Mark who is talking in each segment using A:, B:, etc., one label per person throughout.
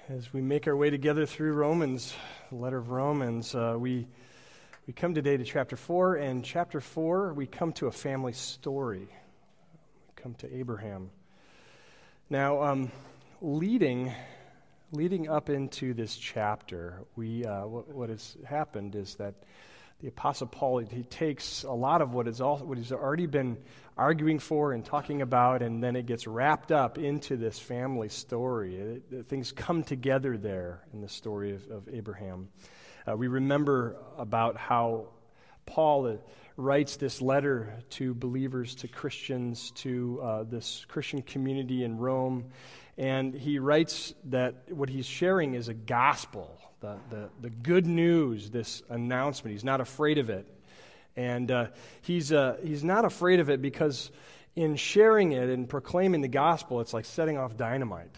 A: As we make our way together through Romans, the letter of Romans, we come today to chapter 4, and chapter 4, we come to a family story. We come to Abraham. Now, leading up into this chapter, what has happened is that the Apostle Paul, he takes a lot of what he's already been arguing for and talking about, and then it gets wrapped up into this family story. Things come together there in the story of Abraham. We remember about how Paul writes this letter to believers, to Christians, to this Christian community in Rome, and he writes that what he's sharing is a gospel, the good news, this announcement. He's not afraid of it. And he's not afraid of it because in sharing it and proclaiming the gospel, it's like setting off dynamite.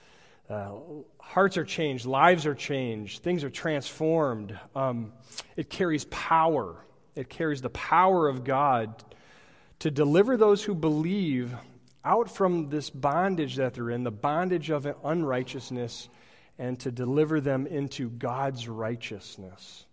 A: Hearts are changed, lives are changed, things are transformed. It carries power. It carries the power of God to deliver those who believe out from this bondage that they're in, the bondage of unrighteousness, and to deliver them into God's righteousness.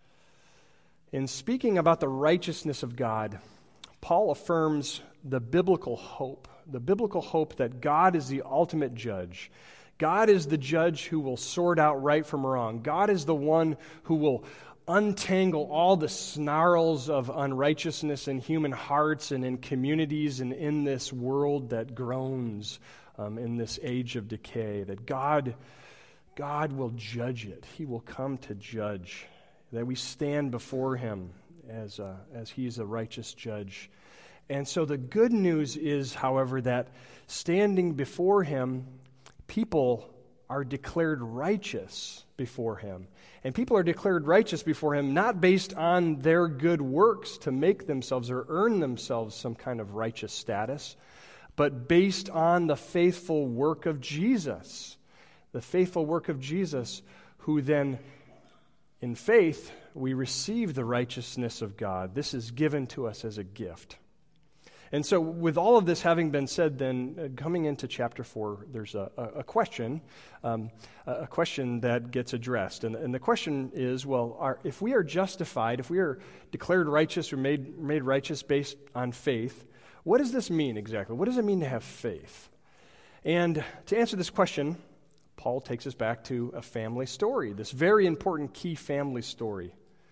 A: In speaking about the righteousness of God, Paul affirms the biblical hope that God is the ultimate judge. God is the judge who will sort out right from wrong. God is the one who will untangle all the snarls of unrighteousness in human hearts and in communities and in this world that groans in this age of decay. That God will judge it. He will come to judge. That we stand before Him as He's a righteous judge. And so the good news is, however, that standing before Him, people are declared righteous before Him. And people are declared righteous before Him not based on their good works to make themselves or earn themselves some kind of righteous status, but based on the faithful work of Jesus. The faithful work of Jesus, who then, in faith, we receive the righteousness of God. This is given to us as a gift. And so with all of this having been said, then, coming into chapter 4, there's a question that gets addressed. And the question is, if we are justified, if we are declared righteous or made righteous based on faith, what does this mean exactly? What does it mean to have faith? And to answer this question, Paul takes us back to a family story, this very important key family story.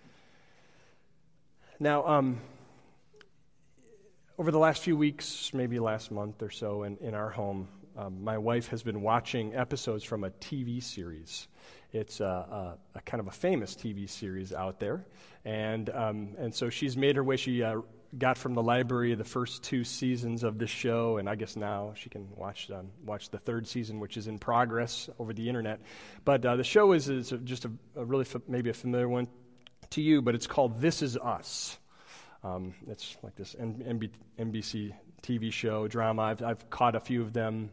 A: Now, over the last few weeks, maybe last month or so, in our home, my wife has been watching episodes from a TV series. It's a kind of a famous TV series out there, and so she's made her way. She got from the library the first 2 seasons of the show, and I guess now she can watch the 3rd season, which is in progress over the internet. But the show is just a really maybe a familiar one to you, but it's called This Is Us. It's like this NBC TV show, drama. I've caught a few of them.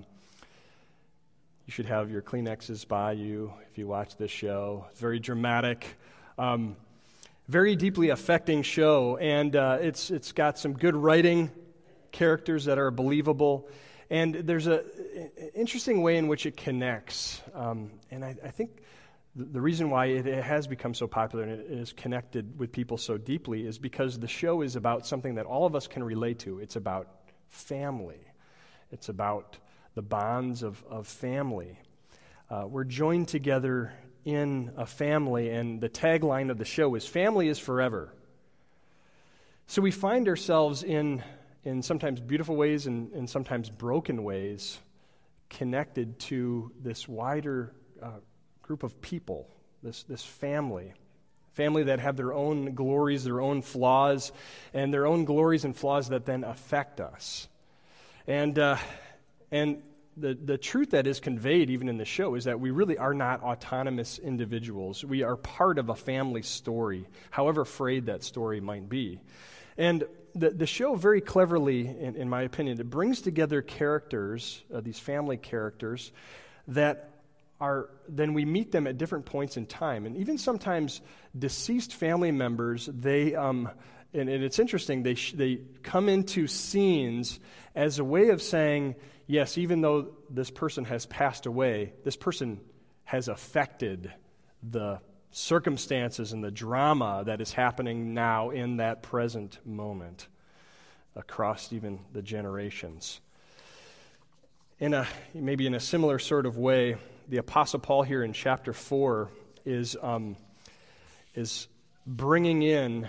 A: You should have your Kleenexes by you if you watch this show. It's very dramatic, very deeply affecting show, and it's got some good writing, characters that are believable, and there's an interesting way in which it connects. And I think the reason why it has become so popular and it is connected with people so deeply is because the show is about something that all of us can relate to. It's about family. It's about the bonds of family. We're joined together in a family, and the tagline of the show is "Family is forever." So we find ourselves in sometimes beautiful ways and sometimes broken ways connected to this wider group of people, this family that have their own glories, their own flaws, and their own glories and flaws that then affect us. And the truth that is conveyed even in the show is that we really are not autonomous individuals. We are part of a family story, however frayed that story might be. And the show very cleverly, in my opinion, it brings together characters, these family characters, that then we meet them at different points in time. And even sometimes deceased family members, and it's interesting, they come into scenes as a way of saying, yes, even though this person has passed away, this person has affected the circumstances and the drama that is happening now in that present moment across even the generations. Maybe in a similar sort of way, the Apostle Paul here in chapter 4 is bringing in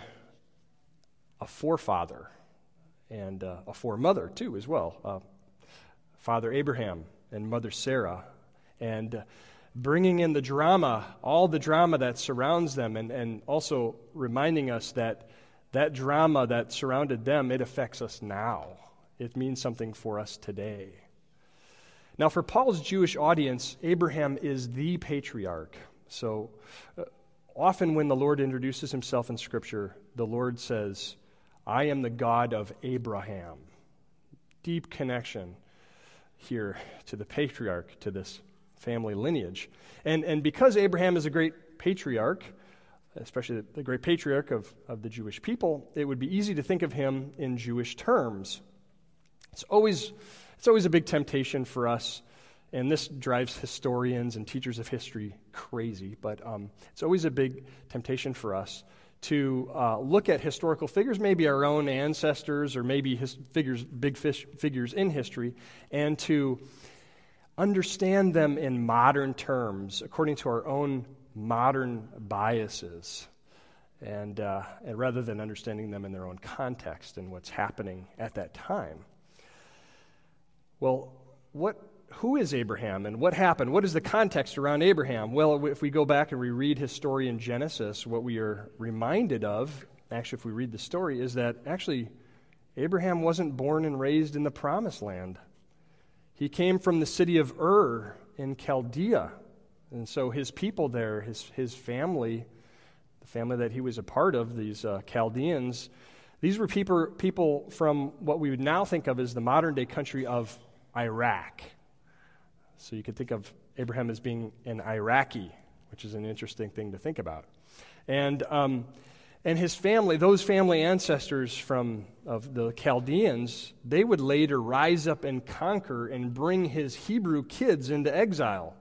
A: a forefather and a foremother too as well, Father Abraham and Mother Sarah, and bringing in the drama, all the drama that surrounds them, and also reminding us that that drama that surrounded them, it affects us now. It means something for us today. Now, for Paul's Jewish audience, Abraham is the patriarch. So often when the Lord introduces himself in Scripture, the Lord says, I am the God of Abraham. Deep connection here to the patriarch, to this family lineage. And because Abraham is a great patriarch, especially the great patriarch of the Jewish people, it would be easy to think of him in Jewish terms. It's always a big temptation for us, and this drives historians and teachers of history crazy, but it's always a big temptation for us to look at historical figures, maybe our own ancestors or maybe big figures in history, and to understand them in modern terms according to our own modern biases, and rather than understanding them in their own context and what's happening at that time. Well, who is Abraham and what happened? What is the context around Abraham? Well, if we go back and we read his story in Genesis, what we are reminded of, actually if we read the story, is that actually Abraham wasn't born and raised in the Promised Land. He came from the city of Ur in Chaldea. And so his people there, his family, the family that he was a part of, these Chaldeans, these were people from what we would now think of as the modern-day country of Iraq. So you could think of Abraham as being an Iraqi, which is an interesting thing to think about. And his family, those family ancestors of the Chaldeans, they would later rise up and conquer and bring his Hebrew kids into exile.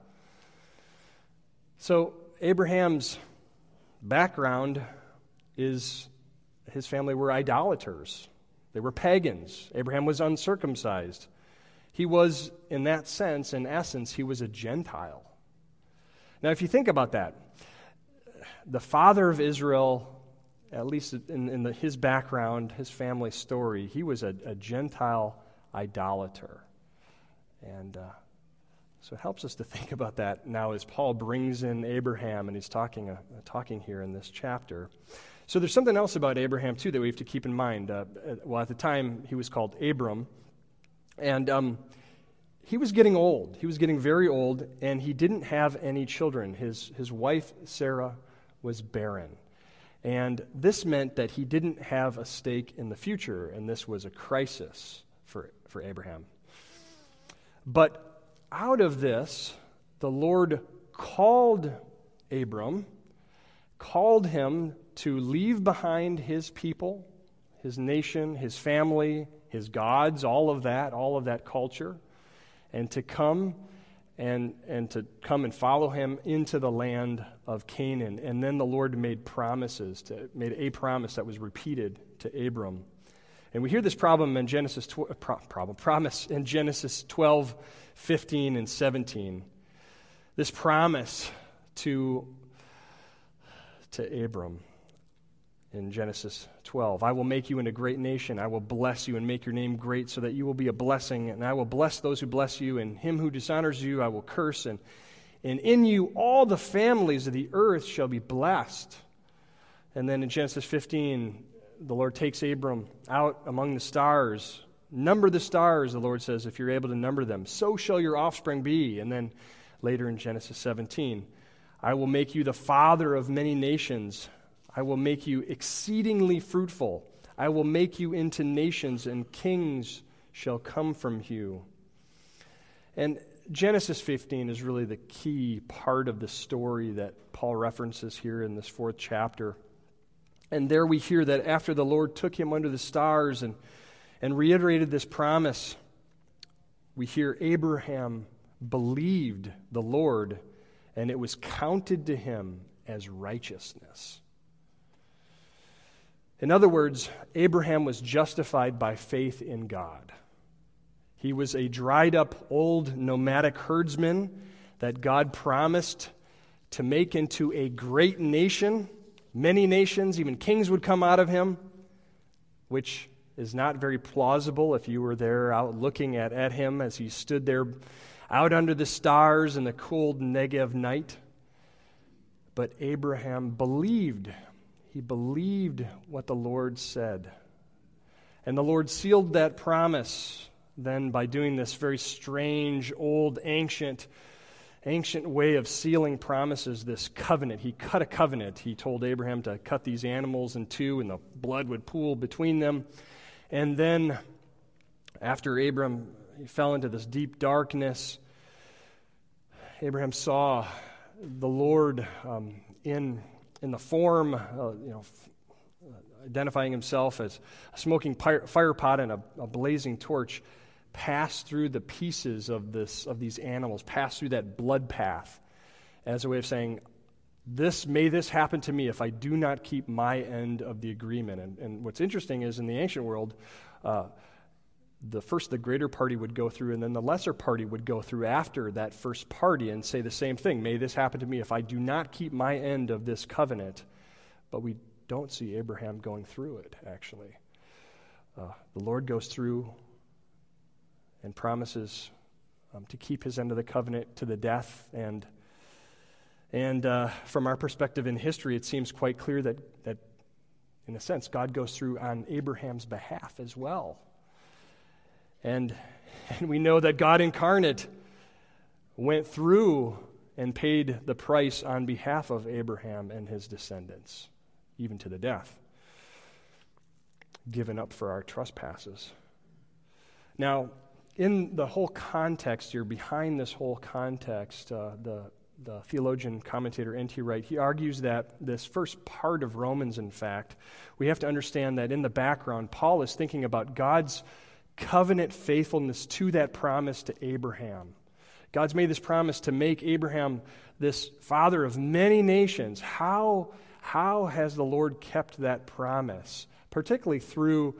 A: So Abraham's background is his family were idolaters. They were pagans. Abraham was uncircumcised. He was, in that sense, in essence, he was a Gentile. Now, if you think about that, the father of Israel, at least in his background, his family story, he was a Gentile idolater. And so it helps us to think about that now as Paul brings in Abraham, and he's talking here in this chapter. So there's something else about Abraham, too, that we have to keep in mind. Well, at the time, he was called Abram, and he was getting old. He was getting very old, and he didn't have any children. His wife, Sarah, was barren. And this meant that he didn't have a stake in the future, and this was a crisis for Abraham. But out of this, the Lord called Abram, called him to leave behind his people, his nation, his family, his gods, all of that culture, and to come and come follow him into the land of Canaan. And then the Lord made a promise that was repeated to Abram. And we hear this promise in Genesis 12, 15, and 17. This promise to Abram in Genesis 12. I will make you into a great nation. I will bless you and make your name great so that you will be a blessing. And I will bless those who bless you, and him who dishonors you I will curse. And in you all the families of the earth shall be blessed. And then in Genesis 15, the Lord takes Abram out among the stars. Number the stars, the Lord says, if you're able to number them. So shall your offspring be. And then later in Genesis 17, I will make you the father of many nations. I will make you exceedingly fruitful. I will make you into nations, and kings shall come from you. And Genesis 15 is really the key part of the story that Paul references here in this 4th chapter. And there we hear that after the Lord took him under the stars and reiterated this promise, we hear Abraham believed the Lord, and it was counted to him as righteousness. In other words, Abraham was justified by faith in God. He was a dried-up old nomadic herdsman that God promised to make into a great nation. Many nations, even kings would come out of him, which is not very plausible if you were there out looking at him as he stood there out under the stars in the cold Negev night. But Abraham believed. He believed what the Lord said. And the Lord sealed that promise then by doing this very strange, old, ancient way of sealing promises, this covenant. He cut a covenant. He told Abraham to cut these animals in two, and the blood would pool between them. And then, after Abraham fell into this deep darkness, Abraham saw the Lord in the form, identifying himself as a smoking fire pot and a blazing torch, pass through the pieces of these animals, pass through that blood path, as a way of saying, may this happen to me if I do not keep my end of the agreement. And what's interesting is in the ancient world, the greater party would go through, and then the lesser party would go through after that first party and say the same thing. May this happen to me if I do not keep my end of this covenant. But we don't see Abraham going through it, actually. The Lord goes through and promises to keep his end of the covenant to the death. And from our perspective in history, it seems quite clear that in a sense, God goes through on Abraham's behalf as well. And we know that God incarnate went through and paid the price on behalf of Abraham and his descendants, even to the death, given up for our trespasses. Now, in the whole context here, behind this whole context, the theologian commentator N.T. Wright, he argues that this first part of Romans, in fact, we have to understand that in the background, Paul is thinking about God's covenant faithfulness to that promise to Abraham. God's made this promise to make Abraham this father of many nations. How has the Lord kept that promise, particularly through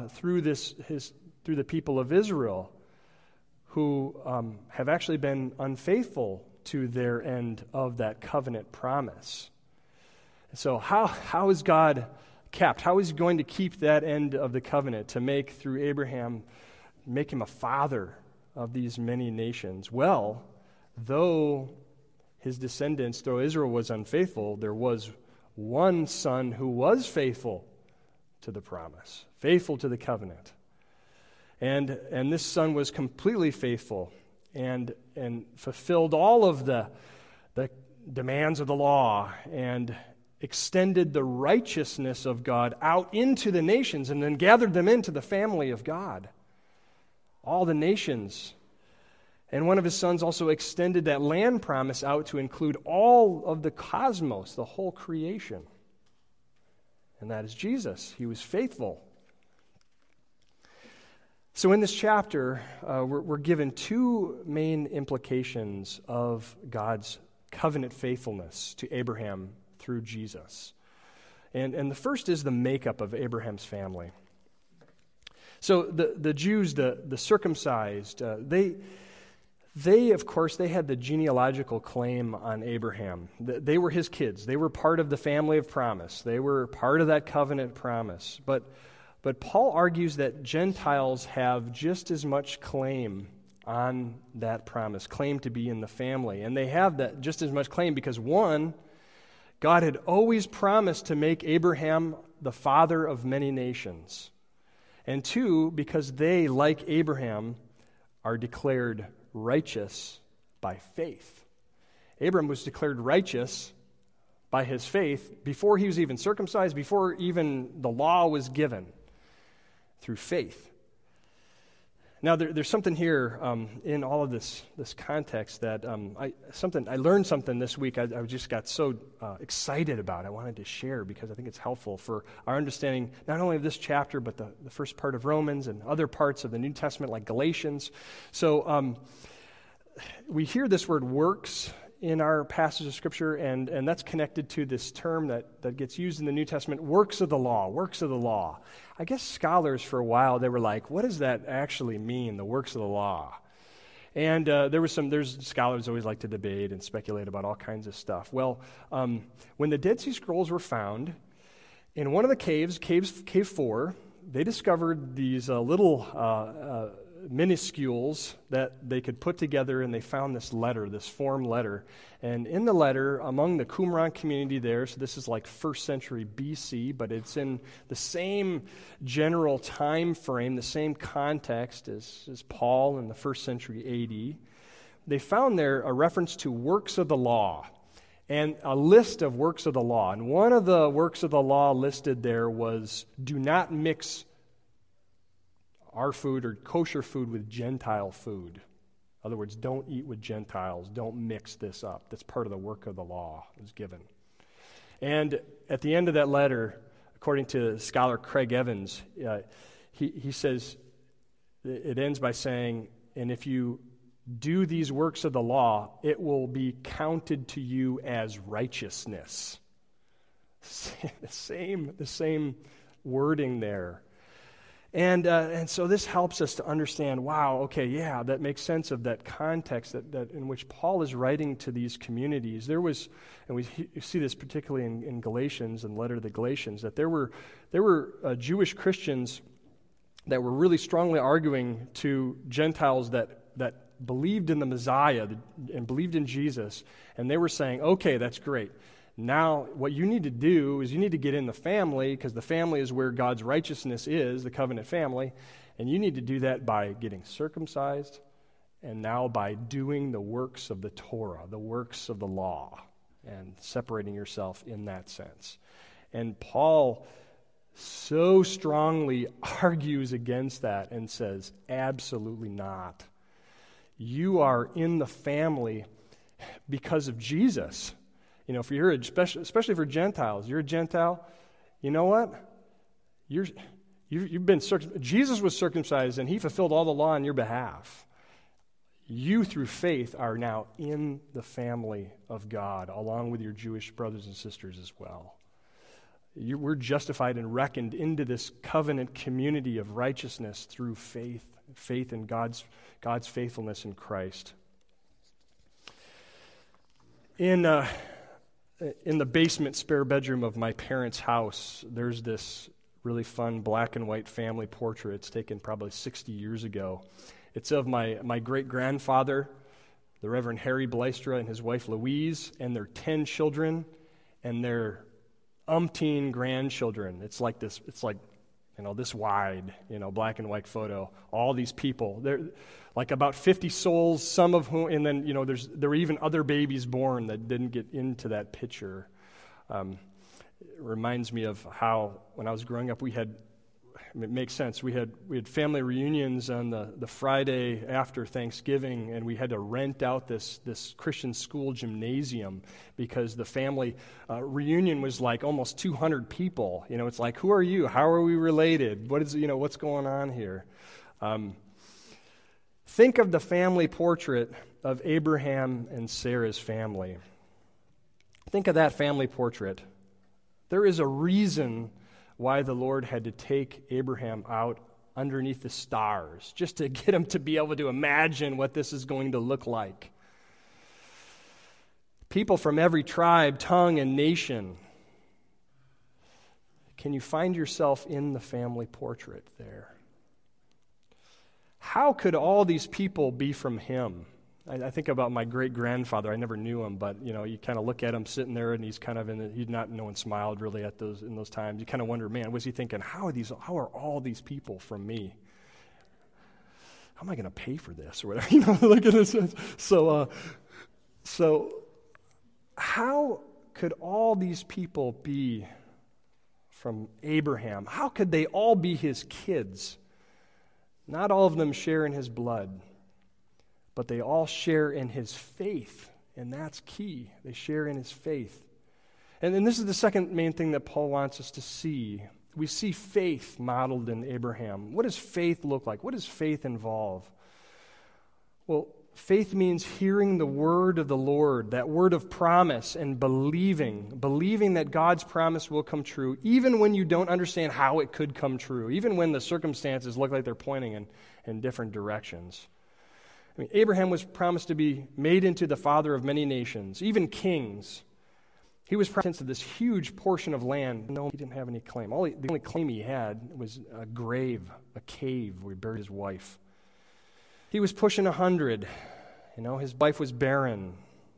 A: the people of Israel, who have actually been unfaithful to their end of that covenant promise? So how is God kept? How is he going to keep that end of the covenant, to make through Abraham, make him a father of these many nations? Well, though his descendants, though Israel was unfaithful, there was one son who was faithful to the promise, faithful to the covenant. And this son was completely faithful and fulfilled all of the demands of the law and extended the righteousness of God out into the nations and then gathered them into the family of God. All the nations. And one of his sons also extended that land promise out to include all of the cosmos, the whole creation. And that is Jesus. He was faithful. So in this chapter, we're given two main implications of God's covenant faithfulness to Abraham through Jesus. And the first is the makeup of Abraham's family. So the Jews, the circumcised, they of course, they had the genealogical claim on Abraham. They were his kids. They were part of the family of promise. They were part of that covenant promise. But Paul argues that Gentiles have just as much claim on that promise, claim to be in the family. And they have that just as much claim because, one, God had always promised to make Abraham the father of many nations. And two, because they, like Abraham, are declared righteous by faith. Abraham was declared righteous by his faith before he was even circumcised, before even the law was given, through faith. Now, there's something here in all of this context that I learned something this week. I just got so excited about. I wanted to share because I think it's helpful for our understanding not only of this chapter, but the first part of Romans and other parts of the New Testament, like Galatians. So we hear this word works in our passage of Scripture, and that's connected to this term that gets used in the New Testament, works of the law, works of the law. I guess scholars for a while, they were like, what does that actually mean, the works of the law? And there's scholars always like to debate and speculate about all kinds of stuff. Well, when the Dead Sea Scrolls were found, in one of the caves, Cave 4, they discovered these little minuscules that they could put together, and they found this letter, this form letter. And in the letter, among the Qumran community there, so this is like 1st century BC, but it's in the same general time frame, the same context as Paul in the 1st century AD. They found there a reference to works of the law and a list of works of the law. And one of the works of the law listed there was, do not mix our food or kosher food with Gentile food. In other words, don't eat with Gentiles. Don't mix this up. That's part of the work of the law that was given. And at the end of that letter, according to scholar Craig Evans, he says, it ends by saying, and if you do these works of the law, it will be counted to you as righteousness. The same wording there. And so this helps us to understand, wow, okay, yeah, that makes sense of that context that in which Paul is writing to these communities. There was, and we see this particularly in Galatians, in the letter to the Galatians, that there were Jewish Christians that were really strongly arguing to Gentiles that believed in the Messiah and believed in Jesus, and they were saying, okay, that's great. Now, what you need to do is you need to get in the family, because the family is where God's righteousness is, the covenant family, and you need to do that by getting circumcised and now by doing the works of the Torah, the works of the law, and separating yourself in that sense. And Paul so strongly argues against that and says, absolutely not. You are in the family because of Jesus. You know, if you're especially for Gentiles, you're a Gentile. You know what? You've been Jesus was circumcised, and he fulfilled all the law on your behalf. You, through faith, are now in the family of God, along with your Jewish brothers and sisters as well. We're justified and reckoned into this covenant community of righteousness through faith in God's faithfulness in Christ. In the basement spare bedroom of my parents' house, there's this really fun black and white family portrait. It's taken probably 60 years ago. It's of my great-grandfather, the Reverend Harry Blystra, and his wife Louise, and their 10 children and their umpteen grandchildren. It's like this wide, black and white photo. All these people. They're like about 50 souls, some of whom, and then, there were even other babies born that didn't get into that picture. It reminds me of how, when I was growing up, it makes sense. We had family reunions on the Friday after Thanksgiving, and we had to rent out this Christian school gymnasium because the family reunion was like almost 200 people. It's like, who are you? How are we related? What's going on here? Think of the family portrait of Abraham and Sarah's family. Think of that family portrait. There is a reason why the Lord had to take Abraham out underneath the stars, just to get him to be able to imagine what this is going to look like. People from every tribe, tongue, and nation. Can you find yourself in the family portrait there? How could all these people be from him? I think about my great-grandfather. I never knew him, but, you kind of look at him sitting there, and he's kind of no one smiled really in those times. You kind of wonder, man, was he thinking, how are all these people from me? How am I going to pay for this or whatever? Look at this. So how could all these people be from Abraham? How could they all be his kids? Not all of them share in his blood, but they all share in his faith, and that's key. They share in his faith. And this is the second main thing that Paul wants us to see. We see faith modeled in Abraham. What does faith look like? What does faith involve? Well, Faith means hearing the word of the Lord, that word of promise, and believing that God's promise will come true, even when you don't understand how it could come true, even when the circumstances look like they're pointing in different directions. I mean, Abraham was promised to be made into the father of many nations, even kings. He was promised this huge portion of land. No, he didn't have any claim. The only claim he had was a grave, a cave where he buried his wife. He was pushing 100. His wife was barren.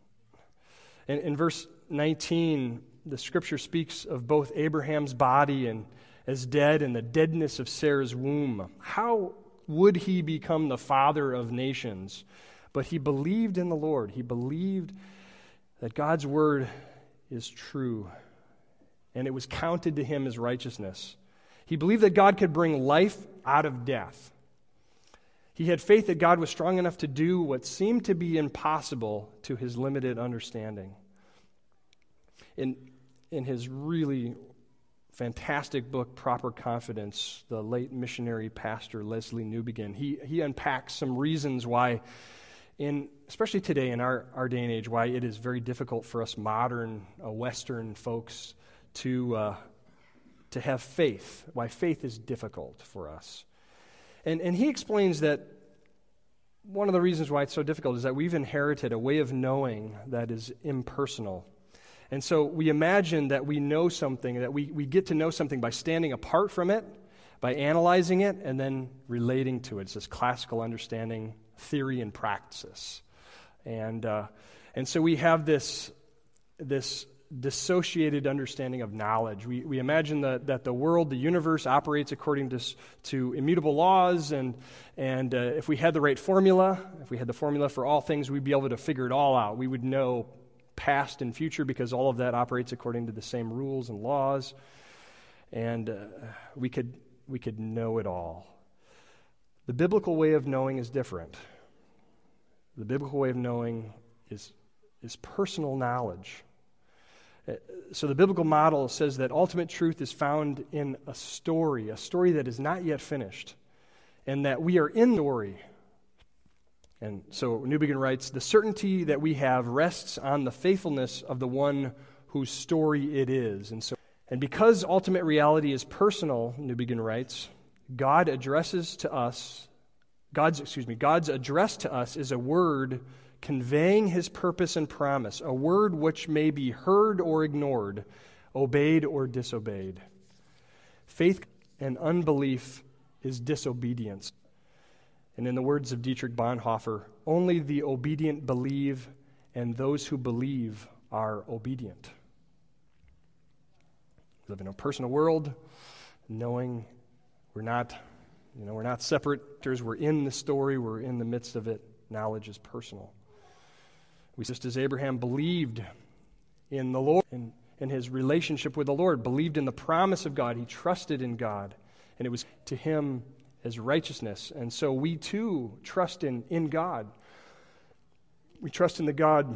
A: In verse 19, the scripture speaks of both Abraham's body and as dead and the deadness of Sarah's womb. How would he become the father of nations? But he believed in the Lord. He believed that God's word is true, and it was counted to him as righteousness. He believed that God could bring life out of death. He had faith that God was strong enough to do what seemed to be impossible to his limited understanding. In his really fantastic book, Proper Confidence, the late missionary pastor Leslie Newbegin, he unpacks some reasons why, especially today in our day and age, why it is very difficult for us modern Western folks to have faith, why faith is difficult for us. And he explains that one of the reasons why it's so difficult is that we've inherited a way of knowing that is impersonal. And so we imagine that we know something, that we get to know something by standing apart from it, by analyzing it, and then relating to it. It's this classical understanding, theory, and praxis. And so we have this dissociated understanding of knowledge. We imagine that the world, the universe, operates according to immutable laws, and if we had the right formula, if we had the formula for all things, we'd be able to figure it all out. We would know past and future because all of that operates according to the same rules and laws, and we could know it all. The biblical way of knowing is different. The biblical way of knowing is personal knowledge. So the biblical model says that ultimate truth is found in a story that is not yet finished, and that we are in the story. And so Newbegin writes, the certainty that we have rests on the faithfulness of the one whose story it is. And because ultimate reality is personal, Newbegin writes, God's address to us is a word conveying his purpose and promise, a word which may be heard or ignored, obeyed or disobeyed. Faith and unbelief is disobedience. And in the words of Dietrich Bonhoeffer, only the obedient believe, and those who believe are obedient. We live in a personal world, knowing we're not separators. We're in the story. We're in the midst of it. Knowledge is personal. Just as Abraham believed in the Lord, in his relationship with the Lord, believed in the promise of God, he trusted in God, and it was to him as righteousness. And so we too trust in God. We trust in the God,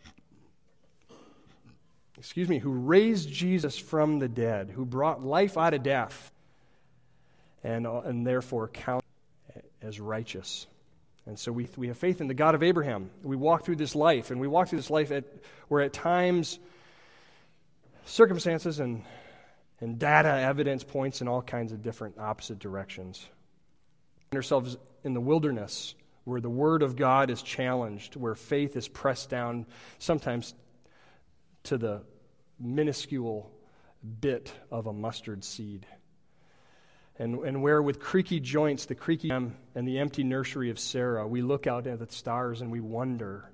A: who raised Jesus from the dead, who brought life out of death, and therefore count as righteous. And so we have faith in the God of Abraham. We walk through this life, where at times circumstances and data evidence points in all kinds of different opposite directions. We find ourselves in the wilderness, where the Word of God is challenged, where faith is pressed down, sometimes to the minuscule bit of a mustard seed. And where with creaky joints, the creaky and the empty nursery of Sarah, we look out at the stars and we wonder.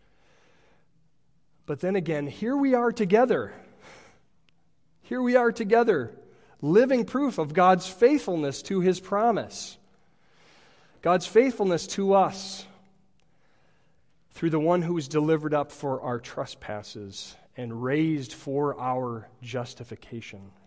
A: But then again, here we are together. Here we are together, living proof of God's faithfulness to his promise. God's faithfulness to us through the one who was delivered up for our trespasses and raised for our justification.